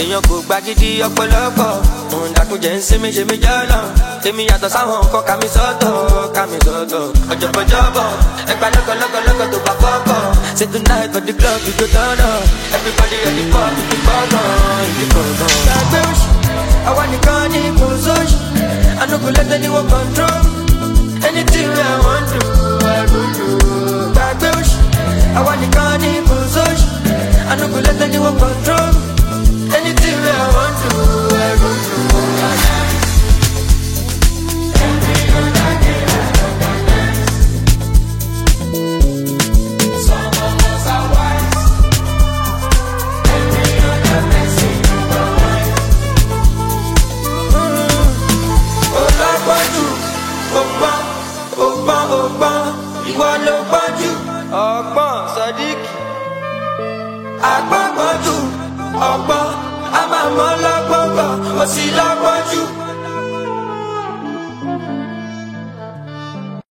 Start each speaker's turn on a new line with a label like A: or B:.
A: èèyàn kò gba gidi ọ̀pọ̀lọpọ̀ òun dàkúnjẹ́ ń sinmi ṣe mí jọ́nà èmi yàtọ̀ sáwọn nǹkan kàmí sọ́tọ̀ ọ̀jọ̀bọ̀jọ̀bọ̀ ẹgbà lọ́kọ̀lọ́kọ̀ tó bá fọ́kọ̀ say tonight for the club we go turn up everybody ready for the gbọ̀ngàn ìdí gbọ̀ngàn. gbàgbé òṣì àwa nìkan ní kò sóṣì I no go let anyone control anything I want to I go do. gbàgbé òṣì àwa nìkan ní kò sóṣì I no go let anyone control anything I want to I go do. Ìwọ ló gbọ́njú ọgbọ́n Sodiq agbọ́ngbọ́njú ọgbọ́n a máa mọ́ lọ́gbọ́ngbọ́n ó sì lọ́gbọ́njú.